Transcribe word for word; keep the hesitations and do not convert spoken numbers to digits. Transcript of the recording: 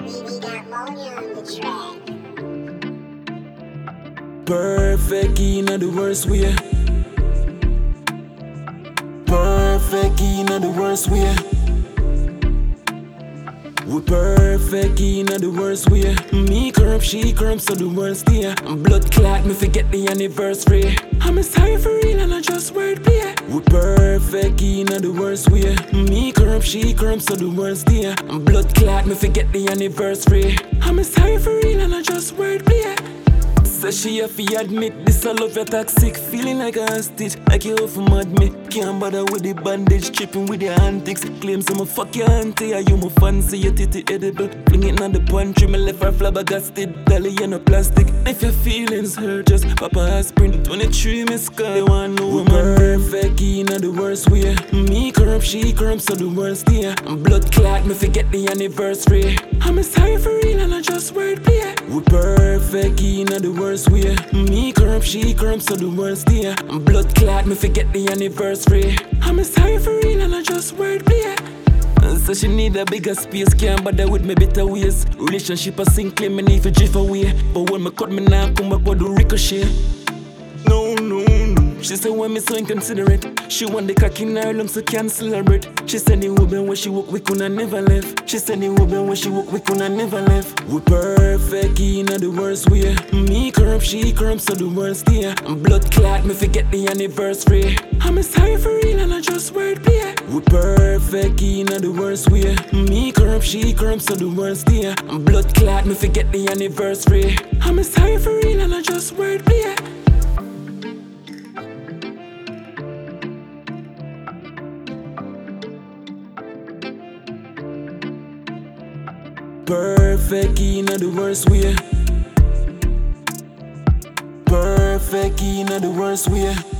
We got Monia on the track. Perfect in the worst way. Perfect in the worst way. We perfect in the worst way. Me corrupt, she corrupt, so the worst day. Blood clot, me forget the anniversary. I'm sorry for real and I just wordplay. We perfect in the worst way. Me corrupt, she corrupt, so the worst day. Blood clot, me forget the anniversary. I'm sorry for real and I just wordplay. So she have to admit this I love your toxic. Feeling like a hostage, like you off mad me. Can't bother with the bandage, tripping with your antics. Claims I'm a fuck your auntie, are you my fancy, your titty edible. Fling it on the pantry, me left her flabbergasted. Dolly in a plastic. If your feelings hurt, just Papa aspirin. twenty-three miss call, they want no woman. Perfect in the worst way. Me corrupt, she corrupt, so the worst day. Blood clot, me forget the anniversary. I'm sorry for real and I just wordplay. We perfect in the worst way. Me corrupt, she corrupt, so the worst day. Blood clot, me forget the anniversary. I'm sorry for real and I just wordplay. So she need a bigger space, can't bother with me better ways. Relationship a sink, claim me need to drift away. But when me cut me now, come back with the ricochet. No, no, no. She said when me so inconsiderate. She want the cock in her lungs so can't celebrate. She said the woman when she walk we coulda never left. She said the woman when she walk we coulda never left. We perfect in the worst way. Me corrupt, she corrupt, so the worst day. Blood clot, me forget the anniversary. I'm sorry for real and I just wordplay. We perfect in the worst way. Me corrupt, she corrupt, so the worst day. Blood clot, me forget the anniversary. I'm sorry for real and I just wordplay. Perfect in the worst way. Perfect in the worst way.